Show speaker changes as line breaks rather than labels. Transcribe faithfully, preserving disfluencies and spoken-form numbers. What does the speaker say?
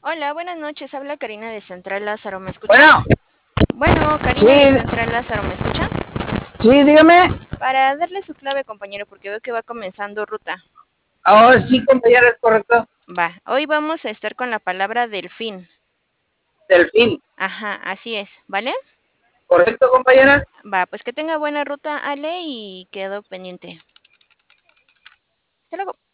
Hola, buenas noches. Habla Karina de Central Lázaro. ¿Me escucha?
Bueno,
Bueno, Karina de
sí,
Central Lázaro, ¿me escucha?
sí, dígame.
Para darle su clave, compañero, porque veo que va comenzando ruta.
Ahora sí, compañera, es correcto.
Va, hoy vamos a estar con la palabra delfín.
Delfín.
Ajá, así es, ¿vale?
¿Correcto, compañera?
Va, pues que tenga buena ruta, Ale, y quedo pendiente. Hasta luego.